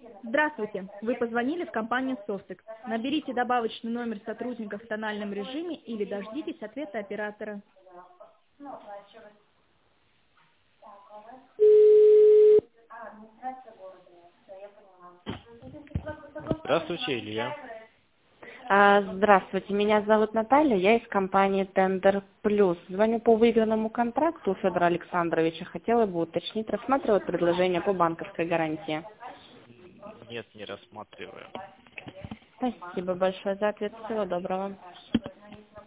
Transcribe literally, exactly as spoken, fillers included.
Здравствуйте. Вы позвонили в компанию Softex. Наберите добавочный номер сотрудника в тональном режиме или дождитесь ответа оператора. Здравствуйте, Илья. А, Здравствуйте, меня зовут Наталья, я из компании Tender Plus. Звоню по выигранному контракту у Федора Александровича. Хотела бы уточнить, рассматривать предложение по банковской гарантии. Нет, не рассматриваем. Спасибо большое за ответ. Всего доброго.